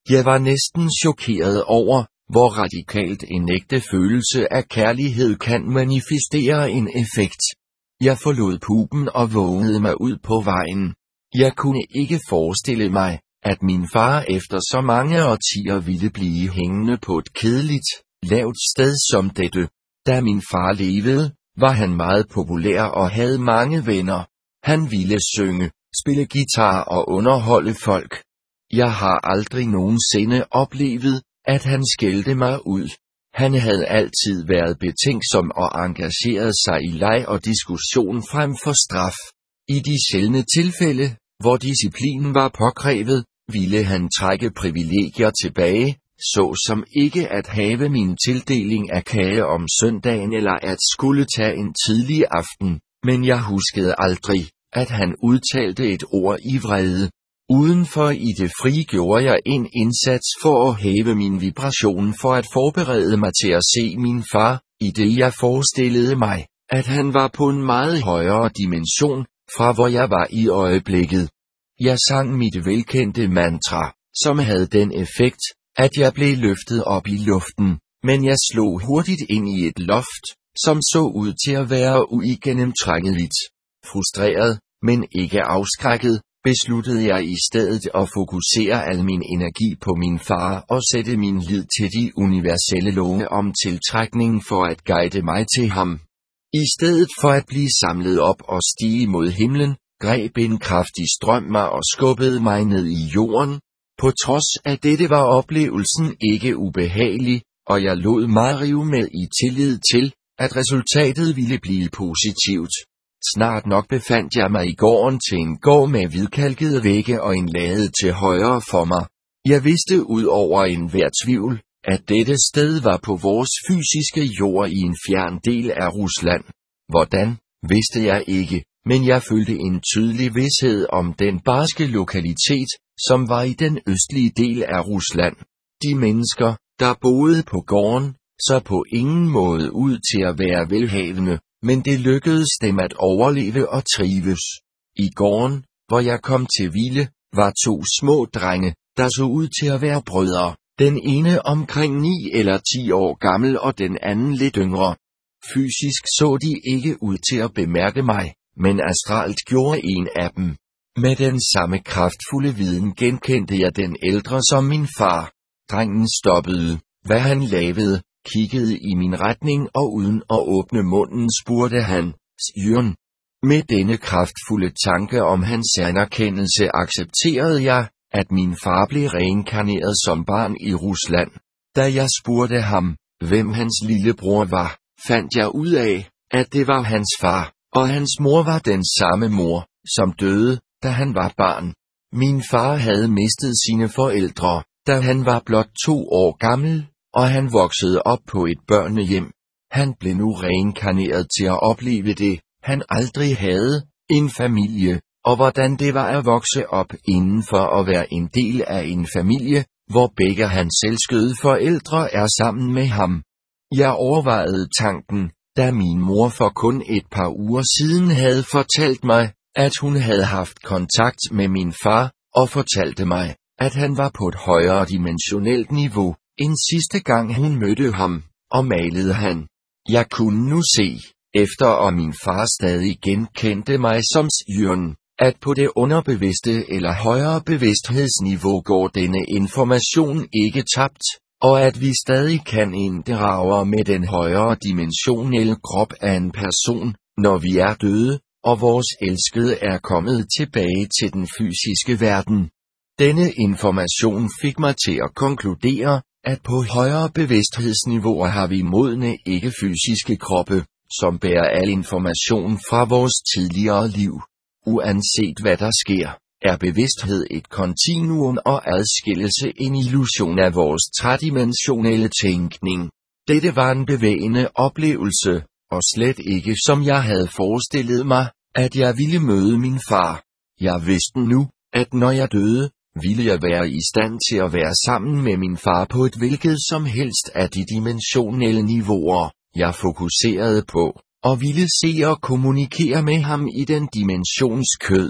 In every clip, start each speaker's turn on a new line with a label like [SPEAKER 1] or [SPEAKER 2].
[SPEAKER 1] Jeg var næsten chokeret over, hvor radikalt en ægte følelse af kærlighed kan manifestere en effekt. Jeg forlod puben og vågnede mig ud på vejen. Jeg kunne ikke forestille mig, at min far efter så mange årtier ville blive hængende på et kedeligt, lavt sted som dette. Da min far levede, var han meget populær og havde mange venner. Han ville synge, spille guitar og underholde folk. Jeg har aldrig nogensinde oplevet, at han skældte mig ud. Han havde altid været betænksom og engageret sig i leg og diskussion frem for straf. I de sjældne tilfælde, hvor disciplinen var påkrævet, ville han trække privilegier tilbage, såsom ikke at have min tildeling af kage om søndagen eller at skulle tage en tidlig aften, men jeg huskede aldrig, at han udtalte et ord i vrede. Udenfor i det frie gjorde jeg en indsats for at hæve min vibration for at forberede mig til at se min far, i det jeg forestillede mig, at han var på en meget højere dimension, fra hvor jeg var i øjeblikket. Jeg sang mit velkendte mantra, som havde den effekt, at jeg blev løftet op i luften, men jeg slog hurtigt ind i et loft, som så ud til at være uigennemtrængeligt. Frustreret, men ikke afskrækket, besluttede jeg i stedet at fokusere al min energi på min far og sætte min lid til de universelle love om tiltrækning for at guide mig til ham. I stedet for at blive samlet op og stige mod himlen, greb en kraftig strøm mig og skubbede mig ned i jorden. På trods af dette var oplevelsen ikke ubehagelig, og jeg lod mig rive med i tillid til, at resultatet ville blive positivt. Snart nok befandt jeg mig i gården til en gård med hvidkalkede vægge og en lade til højre for mig. Jeg vidste ud over enhver tvivl, at dette sted var på vores fysiske jord i en fjern del af Rusland. Hvordan, vidste jeg ikke, men jeg følte en tydelig vished om den barske lokalitet, som var i den østlige del af Rusland. De mennesker, der boede på gården, så på ingen måde ud til at være velhavende, men det lykkedes dem at overleve og trives. I gården, hvor jeg kom til hvile, var 2 små drenge, der så ud til at være brødre, den ene omkring 9 eller 10 år gammel og den anden lidt yngre. Fysisk så de ikke ud til at bemærke mig, men astralt gjorde en af dem. Med den samme kraftfulde viden genkendte jeg den ældre som min far. Drengen stoppede, hvad han lavede, kiggede i min retning og uden at åbne munden spurgte han, Sjøren. Med denne kraftfulde tanke om hans anerkendelse accepterede jeg, at min far blev reinkarneret som barn i Rusland. Da jeg spurgte ham, hvem hans lillebror var, fandt jeg ud af, at det var hans far, og hans mor var den samme mor, som døde, da han var barn. Min far havde mistet sine forældre, da han var blot 2 år gammel, og han voksede op på et børnehjem. Han blev nu reinkarneret til at opleve det, han aldrig havde, en familie, og hvordan det var at vokse op inden for at være en del af en familie, hvor begge hans elskede forældre er sammen med ham. Jeg overvejede tanken, da min mor for kun et par uger siden havde fortalt mig, at hun havde haft kontakt med min far, og fortalte mig, at han var på et højere dimensionelt niveau, end sidste gang hun mødte ham, og malede han. Jeg kunne nu se, efter og min far stadig genkendte mig som Sjøren, at på det underbevidste eller højere bevidsthedsniveau går denne information ikke tabt, og at vi stadig kan inddrage med den højere dimensionelle krop af en person, når vi er døde, og vores elskede er kommet tilbage til den fysiske verden. Denne information fik mig til at konkludere, at på højere bevidsthedsniveauer har vi modne ikke-fysiske kroppe, som bærer al information fra vores tidligere liv. Uanset hvad der sker, er bevidsthed et kontinuum og adskillelse en illusion af vores tredimensionelle tænkning. Dette var en bevægende oplevelse, og slet ikke som jeg havde forestillet mig, at jeg ville møde min far. Jeg vidste nu, at når jeg døde, ville jeg være i stand til at være sammen med min far på et hvilket som helst af de dimensionelle niveauer, jeg fokuserede på, og ville se og kommunikere med ham i den dimensionskød.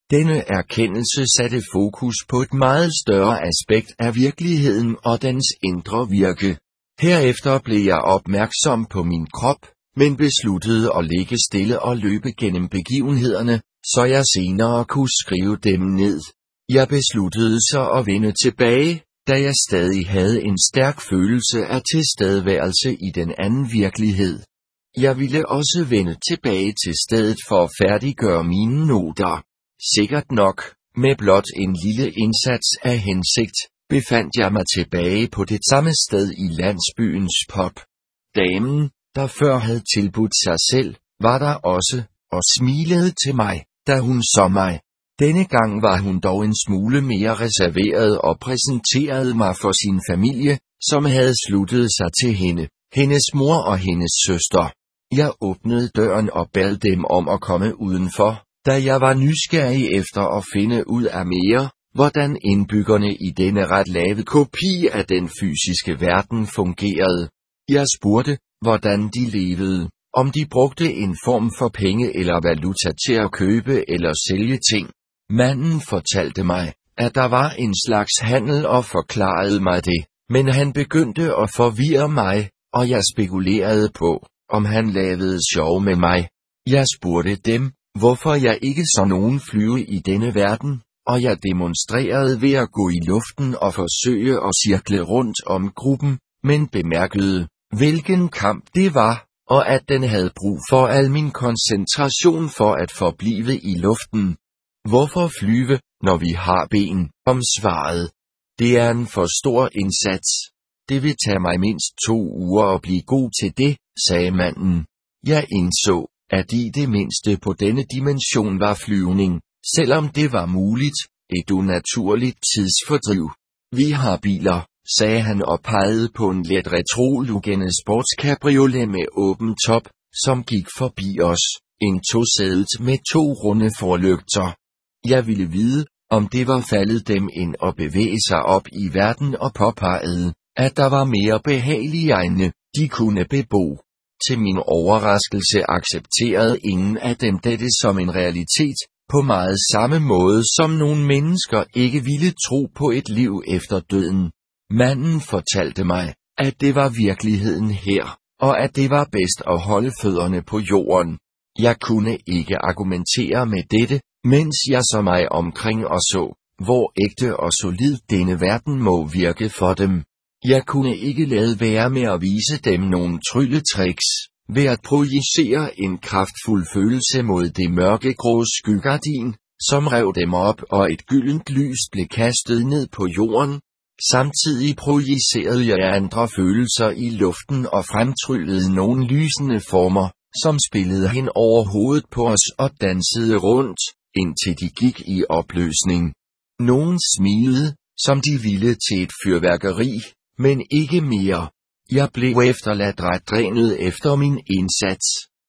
[SPEAKER 1] Denne erkendelse satte fokus på et meget større aspekt af virkeligheden og dens indre virke. Herefter blev jeg opmærksom på min krop, men besluttede at ligge stille og løbe gennem begivenhederne, så jeg senere kunne skrive dem ned. Jeg besluttede så at vende tilbage, da jeg stadig havde en stærk følelse af tilstedeværelse i den anden virkelighed. Jeg ville også vende tilbage til stedet for at færdiggøre mine noter. Sikkert nok, med blot en lille indsats af hensigt, befandt jeg mig tilbage på det samme sted i landsbyens pub. Damen, der før havde tilbudt sig selv, var der også, og smilede til mig, da hun så mig. Denne gang var hun dog en smule mere reserveret og præsenterede mig for sin familie, som havde sluttet sig til hende, hendes mor og hendes søster. Jeg åbnede døren og bad dem om at komme udenfor, da jeg var nysgerrig efter at finde ud af mere, hvordan indbyggerne i denne ret lave kopi af den fysiske verden fungerede. Jeg spurgte, hvordan de levede, om de brugte en form for penge eller valuta til at købe eller sælge ting. Manden fortalte mig, at der var en slags handel og forklarede mig det, men han begyndte at forvirre mig, og jeg spekulerede på, om han lavede sjov med mig. Jeg spurgte dem, hvorfor jeg ikke så nogen flyve i denne verden, og jeg demonstrerede ved at gå i luften og forsøge at cirkle rundt om gruppen, men bemærkede, hvilken kamp det var, og at den havde brug for al min koncentration for at forblive i luften. Hvorfor flyve, når vi har ben, om svaret. Det er en for stor indsats. Det vil tage mig mindst 2 uger at blive god til det, sagde manden. Jeg indså, at i det mindste på denne dimension var flyvning, selvom det var muligt, et unaturligt tidsfordriv. Vi har biler, sagde han og pegede på en let retrolugende sportscabriolet med åben top, som gik forbi os, en tosædet med 2 runde forlygter. Jeg ville vide, om det var faldet dem ind at bevæge sig op i verden og påpegede, at der var mere behagelige egne, de kunne bebo. Til min overraskelse accepterede ingen af dem dette som en realitet, på meget samme måde som nogle mennesker ikke ville tro på et liv efter døden. Manden fortalte mig, at det var virkeligheden her, og at det var bedst at holde fødderne på jorden. Jeg kunne ikke argumentere med dette, mens jeg så mig omkring og så, hvor ægte og solid denne verden må virke for dem. Jeg kunne ikke lade være med at vise dem nogle trylletricks, ved at projicere en kraftfuld følelse mod det mørkegrå skygardin, som rev dem op og et gyldent lys blev kastet ned på jorden. Samtidig projicerede jeg andre følelser i luften og fremtryllede nogle lysende former, som spillede hen over hovedet på os og dansede rundt, indtil de gik i opløsning. Nogen smilede, som de ville til et fyrværkeri, men ikke mere. Jeg blev efterladt ret drænet efter min indsats.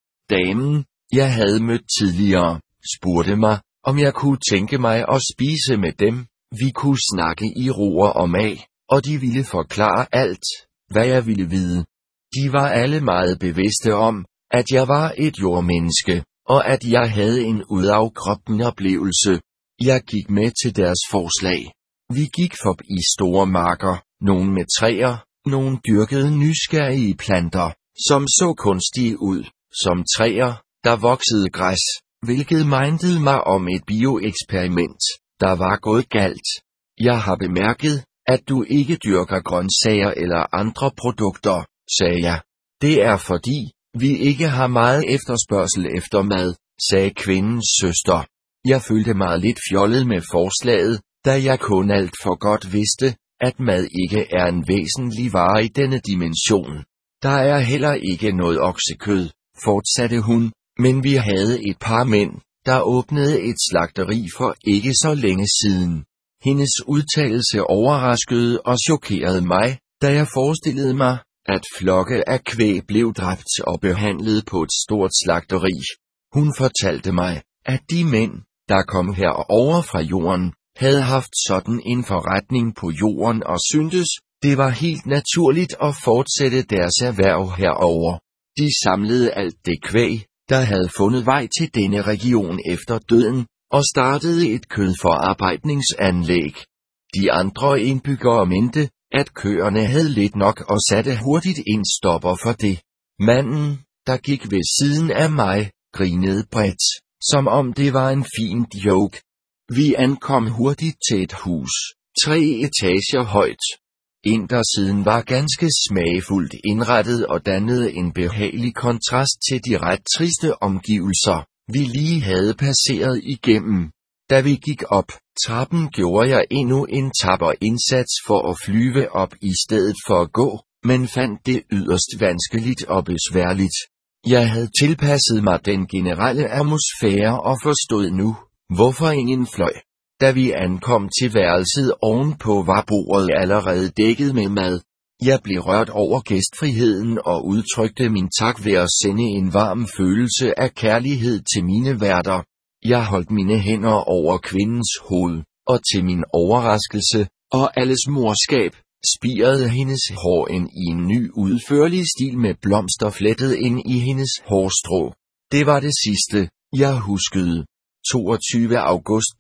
[SPEAKER 1] Damen, jeg havde mødt tidligere, spurgte mig, om jeg kunne tænke mig at spise med dem. Vi kunne snakke i ro og mag, og de ville forklare alt, hvad jeg ville vide. De var alle meget bevidste om, at jeg var et jordmenneske, og at jeg havde en udafkroppende oplevelse. Jeg gik med til deres forslag. Vi gik forbi store marker, nogle med træer, nogle dyrkede nysgerrige planter, som så kunstige ud, som træer, der voksede græs, hvilket mindede mig om et bioeksperiment, der var gået galt. Jeg har bemærket, at du ikke dyrker grøntsager eller andre produkter, sagde jeg. Det er fordi, vi ikke har meget efterspørgsel efter mad, sagde kvindens søster. Jeg følte mig lidt fjollet med forslaget, da jeg kun alt for godt vidste, at mad ikke er en væsentlig vare i denne dimension. Der er heller ikke noget oksekød, fortsatte hun, men vi havde et par mænd, der åbnede et slagteri for ikke så længe siden. Hendes udtalelse overraskede og chokerede mig, da jeg forestillede mig, at flokke af kvæg blev dræbt og behandlet på et stort slagteri. Hun fortalte mig, at de mænd, der kom herover fra jorden, havde haft sådan en forretning på jorden og syntes, det var helt naturligt at fortsætte deres erhverv herover. De samlede alt det kvæg, der havde fundet vej til denne region efter døden, og startede et kødforarbejdningsanlæg. De andre indbyggere mente, at køerne havde lidt nok og satte hurtigt en stopper for det. Manden, der gik ved siden af mig, grinede bredt, som om det var en fin joke. Vi ankom hurtigt til et hus, 3 etager højt. Indersiden var ganske smagfuldt indrettet og dannede en behagelig kontrast til de ret triste omgivelser, vi lige havde passeret igennem. Da vi gik op trappen, gjorde jeg endnu en tapper indsats for at flyve op i stedet for at gå, men fandt det yderst vanskeligt og besværligt. Jeg havde tilpasset mig den generelle atmosfære og forstod nu, hvorfor ingen fløj. Da vi ankom til værelset ovenpå, var bordet allerede dækket med mad. Jeg blev rørt over gæstfriheden og udtrykte min tak ved at sende en varm følelse af kærlighed til mine værter. Jeg holdt mine hænder over kvindens hoved, og til min overraskelse, og alles morskab, spirede hendes hår ind i en ny udførlig stil med blomster flettet ind i hendes hårstrå. Det var det sidste, jeg huskede. 22. august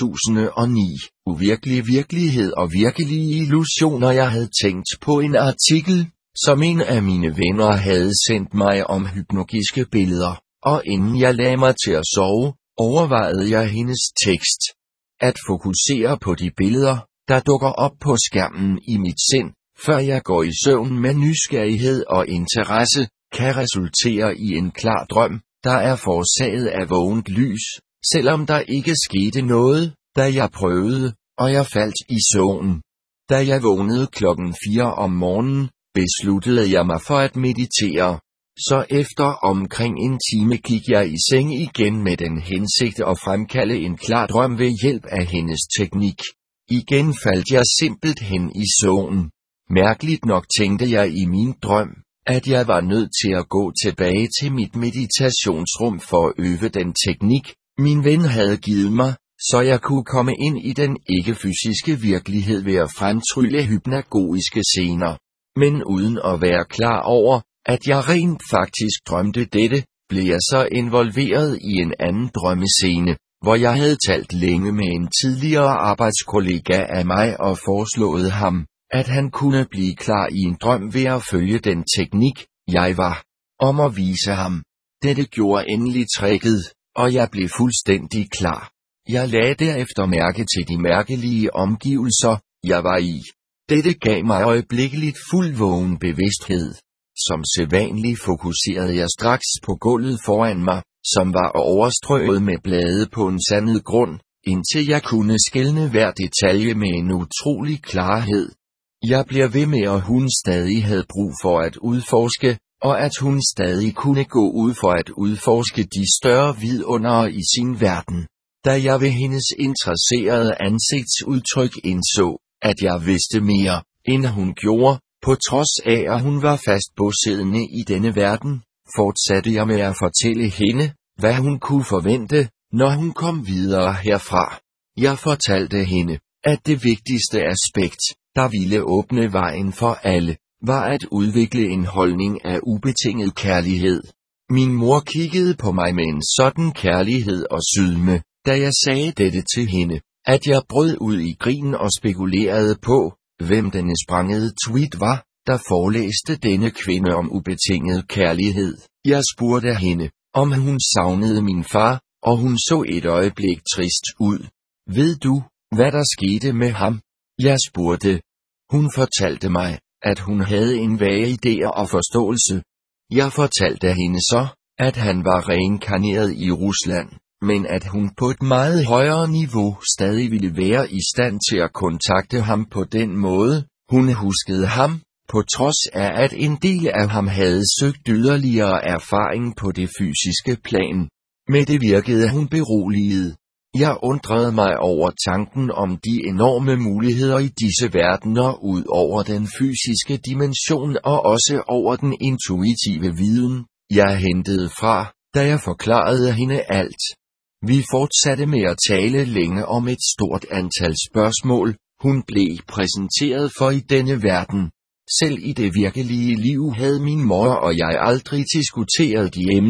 [SPEAKER 1] 2009. Uvirkelig virkelighed og virkelige illusioner. Jeg havde tænkt på en artikel, som en af mine venner havde sendt mig om hypnotiske billeder, og inden jeg lagde mig til at sove, overvejede jeg hendes tekst. At fokusere på de billeder, der dukker op på skærmen i mit sind, før jeg går i søvn med nysgerrighed og interesse, kan resultere i en klar drøm, der er forårsaget af vågent lys, selvom der ikke skete noget, da jeg prøvede, og jeg faldt i søvn. Da jeg vågnede klokken 4 om morgenen, besluttede jeg mig for at meditere. Så efter omkring en time gik jeg i seng igen med den hensigt at fremkalde en klar drøm ved hjælp af hendes teknik. Igen faldt jeg simpelthen i søvn. Mærkeligt nok tænkte jeg i min drøm, at jeg var nødt til at gå tilbage til mit meditationsrum for at øve den teknik, min ven havde givet mig, så jeg kunne komme ind i den ikke-fysiske virkelighed ved at fremtrylle hypnagogiske scener. Men uden at være klar over, at jeg rent faktisk drømte dette, blev jeg så involveret i en anden drømmescene, hvor jeg havde talt længe med en tidligere arbejdskollega af mig og foreslået ham, at han kunne blive klar i en drøm ved at følge den teknik, jeg var om at vise ham. Dette gjorde endelig tricket, og jeg blev fuldstændig klar. Jeg lagde derefter mærke til de mærkelige omgivelser, jeg var i. Dette gav mig øjeblikkeligt fuld vågen bevidsthed. Som sædvanligt fokuserede jeg straks på gulvet foran mig, som var overstrøget med blade på en sandet grund, indtil jeg kunne skelne hver detalje med en utrolig klarhed. Jeg blev ved med, at hun stadig havde brug for at udforske, og at hun stadig kunne gå ud for at udforske de større vidundere i sin verden. Da jeg ved hendes interesserede ansigtsudtryk indså, at jeg vidste mere, end hun gjorde, på trods af at hun var fast bosiddende i denne verden, fortsatte jeg med at fortælle hende, hvad hun kunne forvente, når hun kom videre herfra. Jeg fortalte hende, at det vigtigste aspekt, der ville åbne vejen for alle, var at udvikle en holdning af ubetinget kærlighed. Min mor kiggede på mig med en sådan kærlighed og sydme, da jeg sagde dette til hende, at jeg brød ud i grin og spekulerede på, hvem denne sprangede tweet var, der forelæste denne kvinde om ubetinget kærlighed. Jeg spurgte hende, om hun savnede min far, og hun så et øjeblik trist ud. Ved du, hvad der skete med ham? Jeg spurgte. Hun fortalte mig, at hun havde en vage idéer og forståelse. Jeg fortalte hende så, at han var reinkarneret i Rusland, men at hun på et meget højere niveau stadig ville være i stand til at kontakte ham på den måde. Hun huskede ham, på trods af at en del af ham havde søgt yderligere erfaring på det fysiske plan. Med det virkede hun beroliget. Jeg undrede mig over tanken om de enorme muligheder i disse verdener ud over den fysiske dimension og også over den intuitive viden, jeg hentede fra, da jeg forklarede hende alt. Vi fortsatte med at tale længe om et stort antal spørgsmål, hun blev præsenteret for i denne verden. Selv i det virkelige liv havde min mor og jeg aldrig diskuteret de emner,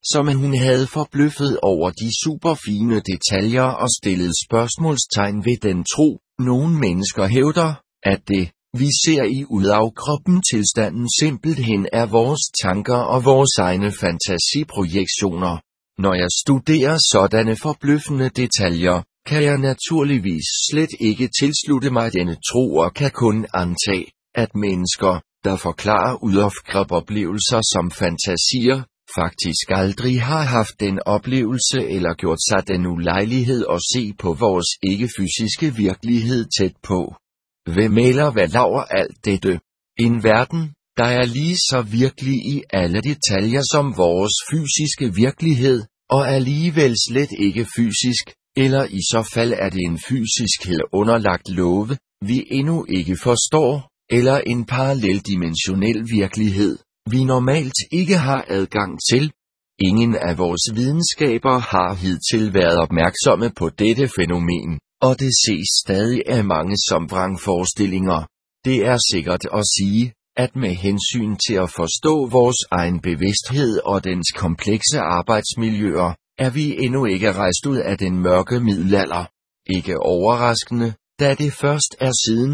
[SPEAKER 1] som hun havde forbløffet over de superfine detaljer og stillet spørgsmålstegn ved den tro, nogle mennesker hævder, at det, vi ser i udafkroppen tilstanden simpelthen er vores tanker og vores egne fantasiprojektioner. Når jeg studerer sådanne forbløffende detaljer, kan jeg naturligvis slet ikke tilslutte mig denne tro og kan kun antage, at mennesker, der forklarer udafkropoplevelser som fantasier, faktisk aldrig har haft den oplevelse eller gjort sig den ulejlighed at se på vores ikke-fysiske virkelighed tæt på. Hvem maler hvad laver alt dette? En verden, der er lige så virkelig i alle detaljer som vores fysiske virkelighed, og alligevel slet ikke fysisk, eller i så fald er det en fysiskhed underlagt love, vi endnu ikke forstår, eller en paralleldimensionel virkelighed, vi normalt ikke har adgang til. Ingen af vores videnskaber har hidtil været opmærksomme på dette fænomen, og det ses stadig af mange som vrangforestillinger. Det er sikkert at sige, at med hensyn til at forstå vores egen bevidsthed og dens komplekse arbejdsmiljøer, er vi endnu ikke rejst ud af den mørke middelalder. Ikke overraskende, da det først er siden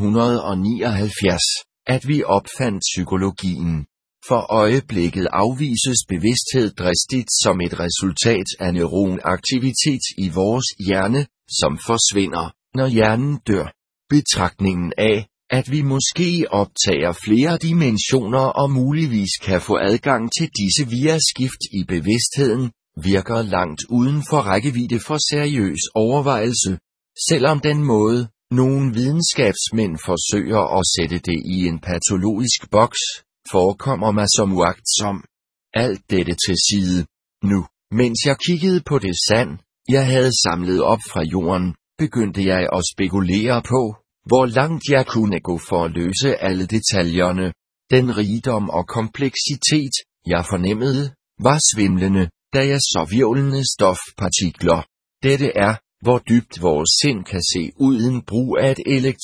[SPEAKER 1] 1879, at vi opfandt psykologien. For øjeblikket afvises bevidsthed dristigt som et resultat af neuronaktivitet i vores hjerne, som forsvinder, når hjernen dør. Betragtningen af, at vi måske optager flere dimensioner og muligvis kan få adgang til disse via skift i bevidstheden, virker langt uden for rækkevidde for seriøs overvejelse. Selvom den måde, nogle videnskabsmænd forsøger at sætte det i en patologisk boks, forekommer mig som uagtsom. Alt dette til side. Nu, mens jeg kiggede på det sand, jeg havde samlet op fra jorden, begyndte jeg at spekulere på, hvor langt jeg kunne gå for at løse alle detaljerne. Den rigdom og kompleksitet, jeg fornemmede, var svimlende, da jeg så hvirvlende stofpartikler. Dette er, hvor dybt vores sind kan se uden brug af et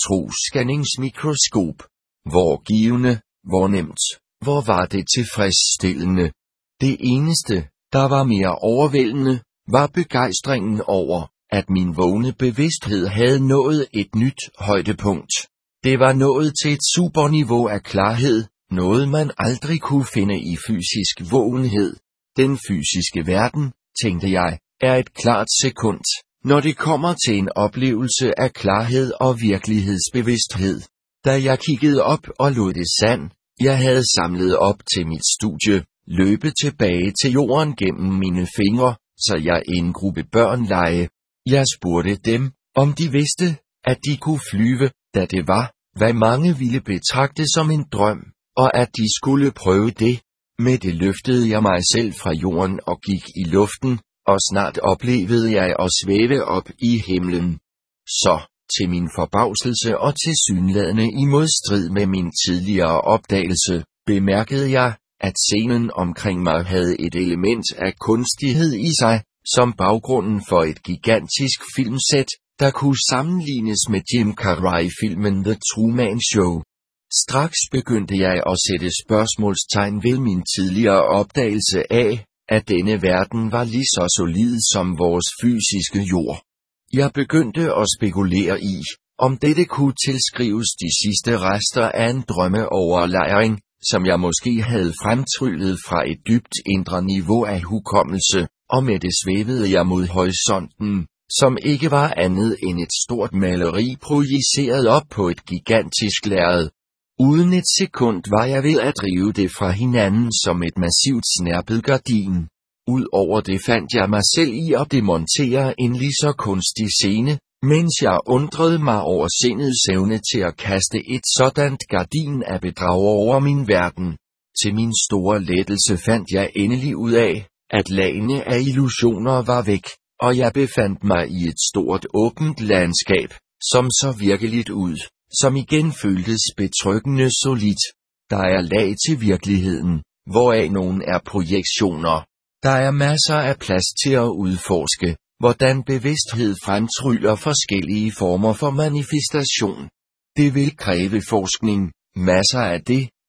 [SPEAKER 1] elektroscanningsmikroskop. Hvor givende, hvor nemt, hvor var det tilfredsstillende. Det eneste, der var mere overvældende, var begejstringen over, at min vågne bevidsthed havde nået et nyt højdepunkt. Det var nået til et superniveau af klarhed, noget man aldrig kunne finde i fysisk vågenhed. Den fysiske verden, tænkte jeg, er et klart sekund, når det kommer til en oplevelse af klarhed og virkelighedsbevidsthed. Da jeg kiggede op og lod det sand, jeg havde samlet op til mit studie, løbe tilbage til jorden gennem mine fingre, så jeg en gruppe børn lege. Jeg spurgte dem, om de vidste, at de kunne flyve, da det var, hvad mange ville betragte som en drøm, og at de skulle prøve det. Med det løftede jeg mig selv fra jorden og gik i luften, og snart oplevede jeg at svæve op i himlen. Så, til min forbavselse og tilsyneladende i modstrid med min tidligere opdagelse, bemærkede jeg, at scenen omkring mig havde et element af kunstighed i sig, som baggrunden for et gigantisk filmsæt, der kunne sammenlignes med Jim Carrey-filmen The Truman Show. Straks begyndte jeg at sætte spørgsmålstegn ved min tidligere opdagelse af, at denne verden var lige så solid som vores fysiske jord. Jeg begyndte at spekulere i, om dette kunne tilskrives de sidste rester af en drømmeoverlejring, som jeg måske havde fremtryllet fra et dybt indre niveau af hukommelse, og med det svævede jeg mod horisonten, som ikke var andet end et stort maleri projiceret op på et gigantisk lærred. Uden et sekund var jeg ved at drive det fra hinanden som et massivt snærpet gardin. Udover det fandt jeg mig selv i at demontere en lige så kunstig scene, mens jeg undrede mig over sindets evne til at kaste et sådant gardin af bedrag over min verden. Til min store lettelse fandt jeg endelig ud af, at lagene af illusioner var væk, og jeg befandt mig i et stort åbent landskab, som så virkeligt ud, som igen føltes betryggende solidt. Der er lag til virkeligheden, hvoraf nogen er projektioner. Der er masser af plads til at udforske, hvordan bevidsthed fremtryller forskellige former for manifestation. Det vil kræve forskning, masser af det,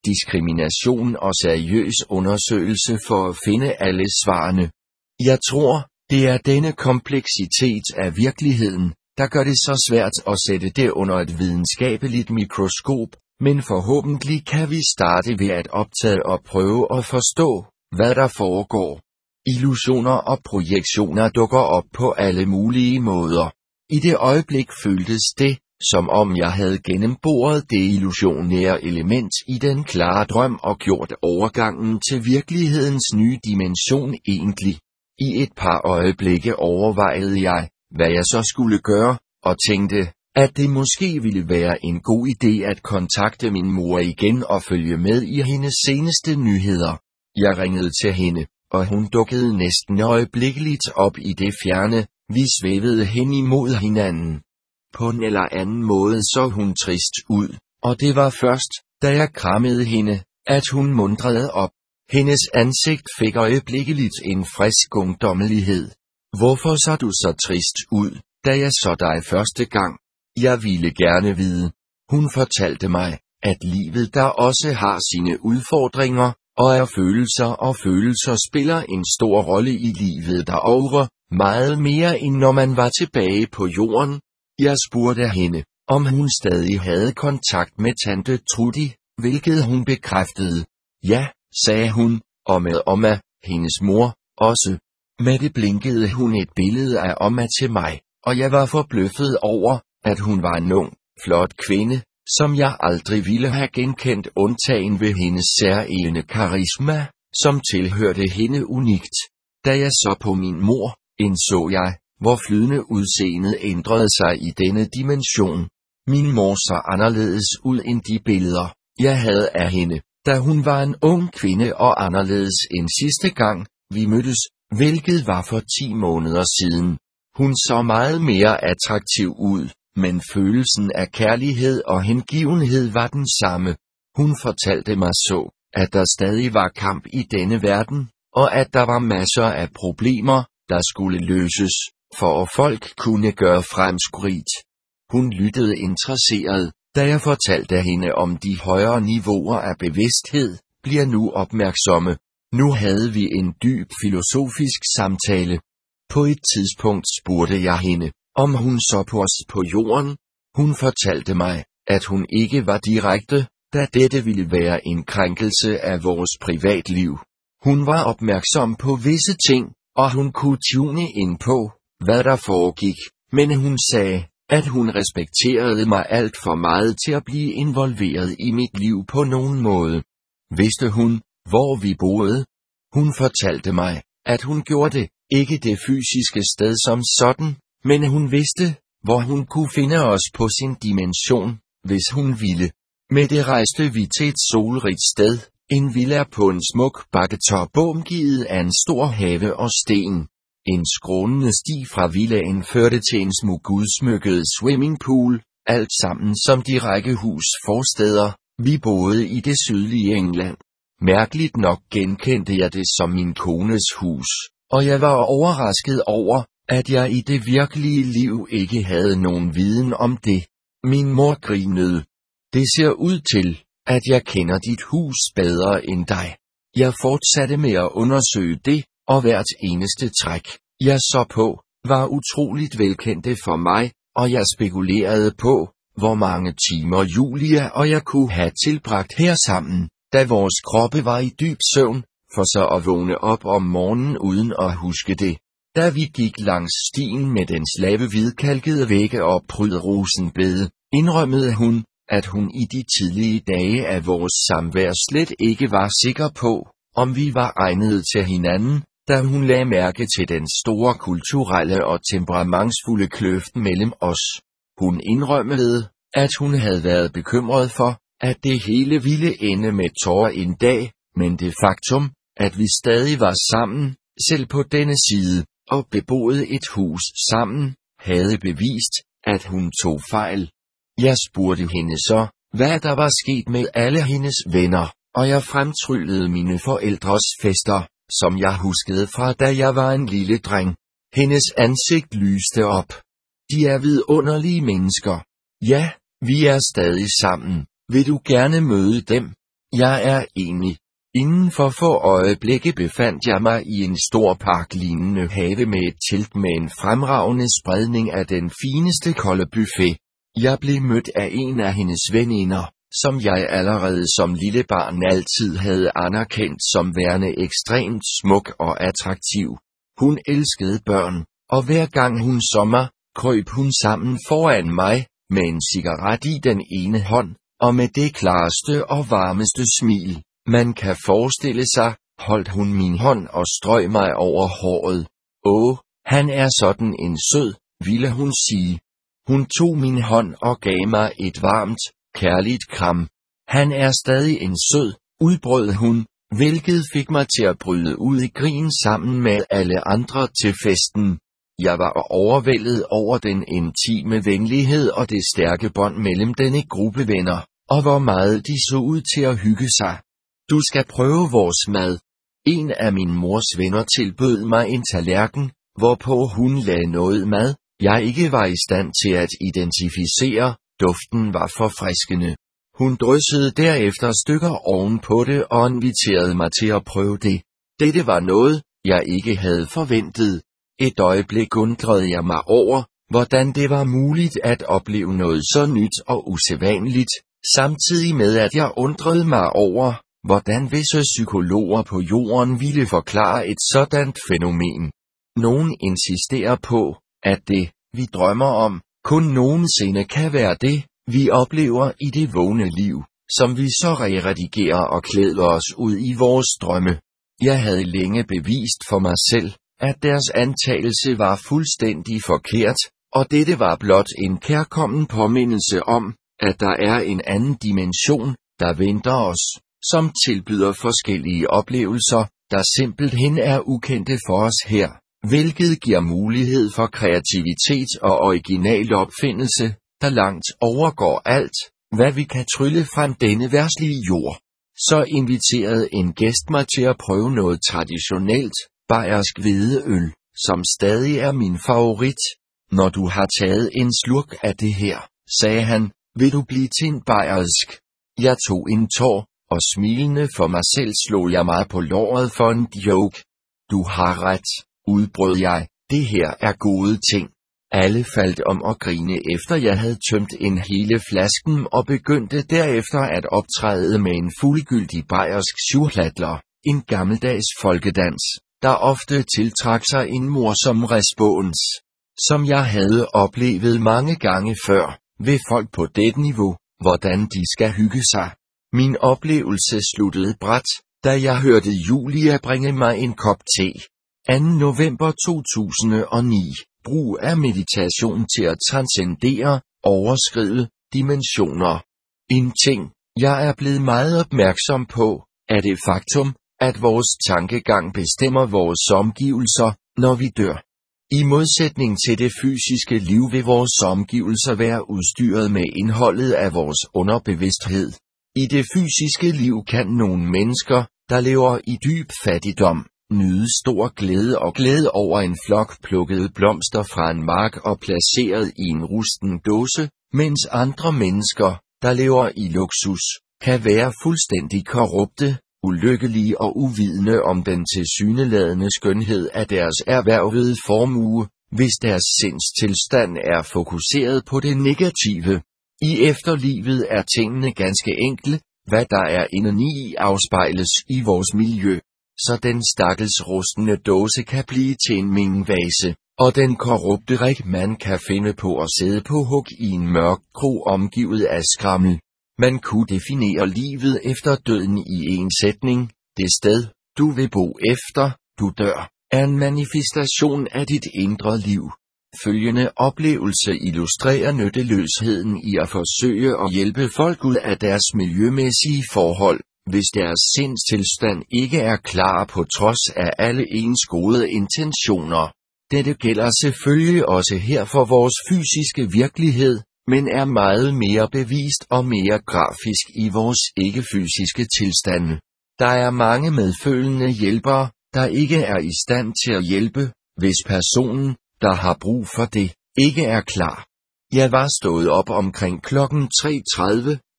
[SPEAKER 1] diskrimination og seriøs undersøgelse for at finde alle svarene. Jeg tror, det er denne kompleksitet af virkeligheden, der gør det så svært at sætte det under et videnskabeligt mikroskop, men forhåbentlig kan vi starte ved at optage og prøve at forstå, hvad der foregår. Illusioner og projektioner dukker op på alle mulige måder. I det øjeblik føltes det, som om jeg havde gennemboret det illusionære element i den klare drøm og gjort overgangen til virkelighedens nye dimension egentlig. I et par øjeblikke overvejede jeg, hvad jeg så skulle gøre, og tænkte, at det måske ville være en god idé at kontakte min mor igen og følge med i hendes seneste nyheder. Jeg ringede til hende, og hun dukkede næsten øjeblikkeligt op i det fjerne. Vi svævede hen imod hinanden. På en eller anden måde så hun trist ud, og det var først, da jeg krammede hende, at hun muntrede op. Hendes ansigt fik øjeblikkeligt en frisk ungdommelighed. Hvorfor så du så trist ud, da jeg så dig første gang? Jeg ville gerne vide. Hun fortalte mig, at livet der også har sine udfordringer, og at følelser spiller en stor rolle i livet derovre, meget mere end når man var tilbage på jorden. Jeg spurgte hende, om hun stadig havde kontakt med tante Trudy, hvilket hun bekræftede. Ja, sagde hun, og med Oma, hendes mor, også. Med det blinkede hun et billede af Oma til mig, og jeg var forbløffet over, at hun var en ung, flot kvinde, som jeg aldrig ville have genkendt undtagen ved hendes særegne karisma, som tilhørte hende unikt. Da jeg så på min mor, indså jeg, hvor flydende udseendet ændrede sig i denne dimension. Min mor så anderledes ud end de billeder, jeg havde af hende, da hun var en ung kvinde og anderledes end sidste gang, vi mødtes, hvilket var for 10 måneder siden. Hun så meget mere attraktiv ud, men følelsen af kærlighed og hengivenhed var den samme. Hun fortalte mig så, at der stadig var kamp i denne verden, og at der var masser af problemer, der skulle løses, for at folk kunne gøre fremskridt. Hun lyttede interesseret, da jeg fortalte hende om de højere niveauer af bevidsthed, bliver nu opmærksomme. Nu havde vi en dyb filosofisk samtale. På et tidspunkt spurgte jeg hende, om hun så på os på jorden. Hun fortalte mig, at hun ikke var direkte, da dette ville være en krænkelse af vores privatliv. Hun var opmærksom på visse ting, og hun kunne tune ind på, hvad der foregik, men hun sagde, at hun respekterede mig alt for meget til at blive involveret i mit liv på nogen måde. Vidste hun, hvor vi boede? Hun fortalte mig, at hun gjorde det, ikke det fysiske sted som sådan, men hun vidste, hvor hun kunne finde os på sin dimension, hvis hun ville. Med det rejste vi til et solrigt sted, en villa på en smuk bakketop omgivet af en stor have og sten. En skrånende sti fra villaen førte til en smuk udsmykket swimmingpool, alt sammen som de rækkehus forsteder, vi boede i det sydlige England. Mærkeligt nok genkendte jeg det som min kones hus, og jeg var overrasket over, at jeg i det virkelige liv ikke havde nogen viden om det. Min mor grinede. Det ser ud til, at jeg kender dit hus bedre end dig. Jeg fortsatte med at undersøge det, og hvert eneste træk, jeg så på, var utroligt velkendte for mig, og jeg spekulerede på, hvor mange timer Julia og jeg kunne have tilbragt her sammen, da vores kroppe var i dyb søvn, for så at vågne op om morgenen uden at huske det. Da vi gik langs stien med dens lave hvidkalkede vægge og prydrosenbede, indrømmede hun, at hun i de tidlige dage af vores samvær slet ikke var sikker på, om vi var egnede til hinanden, da hun lagde mærke til den store kulturelle og temperamentsfulde kløft mellem os. Hun indrømmede, at hun havde været bekymret for, at det hele ville ende med tårer en dag, men det faktum, at vi stadig var sammen, selv på denne side, og beboede et hus sammen, havde bevist, at hun tog fejl. Jeg spurgte hende så, hvad der var sket med alle hendes venner, og jeg fremtryllede mine forældres fester, som jeg huskede fra da jeg var en lille dreng. Hendes ansigt lyste op. De er vidunderlige mennesker. Ja, vi er stadig sammen. Vil du gerne møde dem? Jeg er enig. Inden for få øjeblikke befandt jeg mig i en stor parklignende have med et telt med en fremragende spredning af den fineste kolde buffet. Jeg blev mødt af en af hendes veninder, som jeg allerede som lille barn altid havde anerkendt som værende ekstremt smuk og attraktiv. Hun elskede børn, og hver gang hun så mig, krøb hun sammen foran mig, med en cigaret i den ene hånd, og med det klareste og varmeste smil, man kan forestille sig, holdt hun min hånd og strøg mig over håret. Han er sådan en sød, ville hun sige. Hun tog min hånd og gav mig et varmt, kærligt kram. Han er stadig en sød, udbrød hun, hvilket fik mig til at bryde ud i grin sammen med alle andre til festen. Jeg var overvældet over den intime venlighed og det stærke bånd mellem denne gruppe venner, og hvor meget de så ud til at hygge sig. Du skal prøve vores mad. En af min mors venner tilbød mig en tallerken, hvorpå hun lagde noget mad, jeg ikke var i stand til at identificere. Duften var forfriskende. Hun dryssede derefter stykker ovenpå det og inviterede mig til at prøve det. Dette var noget, jeg ikke havde forventet. Et øjeblik undrede jeg mig over, hvordan det var muligt at opleve noget så nyt og usædvanligt, samtidig med at jeg undrede mig over, hvordan visse psykologer på jorden ville forklare et sådant fænomen. Nogen insisterer på, at det, vi drømmer om, kun nogensinde kan være det, vi oplever i det vågne liv, som vi så redigerer og klæder os ud i vores drømme. Jeg havde længe bevist for mig selv, at deres antagelse var fuldstændig forkert, og dette var blot en kærkommen påmindelse om, at der er en anden dimension, der venter os, som tilbyder forskellige oplevelser, der simpelthen er ukendte for os her, hvilket giver mulighed for kreativitet og original opfindelse, der langt overgår alt, hvad vi kan trylle fra denne verdslige jord. Så inviterede en gæst mig til at prøve noget traditionelt, bayersk hvedeøl, som stadig er min favorit. Når du har taget en slurk af det her, sagde han, vil du blive til en bayersk. Jeg tog en tår, og smilende for mig selv slog jeg mig på låret for en joke. Du har ret, udbrød jeg, det her er gode ting. Alle faldt om at grine efter jeg havde tømt en hele flasken og begyndte derefter at optræde med en fuldgyldig bayersk schurlatler, en gammeldags folkedans, der ofte tiltrak sig en morsom respons, som jeg havde oplevet mange gange før, ved folk på det niveau, hvordan de skal hygge sig. Min oplevelse sluttede brat, da jeg hørte Julia bringe mig en kop te. 2. november 2009. Brug af meditation til at transcendere, overskride, dimensioner. En ting, jeg er blevet meget opmærksom på, er det faktum, at vores tankegang bestemmer vores omgivelser, når vi dør. I modsætning til det fysiske liv vil vores omgivelser være udstyret med indholdet af vores underbevidsthed. I det fysiske liv kan nogle mennesker, der lever i dyb fattigdom, nyde stor glæde over en flok plukkede blomster fra en mark og placeret i en rusten dåse, mens andre mennesker, der lever i luksus, kan være fuldstændig korrupte, ulykkelige og uvidende om den tilsyneladende skønhed af deres erhvervede formue, hvis deres sindstilstand er fokuseret på det negative. I efterlivet er tingene ganske enkle, hvad der er indeni afspejles i vores miljø. Så den stakkels rustne dåse kan blive til en mingvase, og den korrupte rigmand kan finde på at sidde på hug i en mørk kro omgivet af skrammel. Man kunne definere livet efter døden i en sætning: det sted, du vil bo efter, du dør, er en manifestation af dit indre liv. Følgende oplevelse illustrerer nytteløsheden i at forsøge at hjælpe folk ud af deres miljømæssige forhold, hvis deres sindstilstand ikke er klar på trods af alle ens gode intentioner. Dette gælder selvfølgelig også her for vores fysiske virkelighed, men er meget mere bevist og mere grafisk i vores ikke-fysiske tilstande. Der er mange medfølende hjælpere, der ikke er i stand til at hjælpe, hvis personen, der har brug for det, ikke er klar. Jeg var stået op omkring klokken 3:30,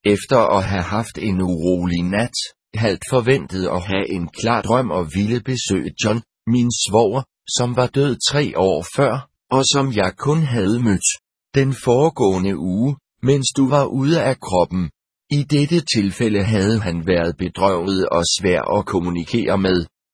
[SPEAKER 1] Efter at have haft en urolig nat, halvt forventet at have en klar drøm og ville besøge John, min svoger, som var død 3 år før, og som jeg kun havde mødt den foregående uge, mens du var ude af kroppen. I dette tilfælde havde han været bedrøvet og svær at kommunikere med.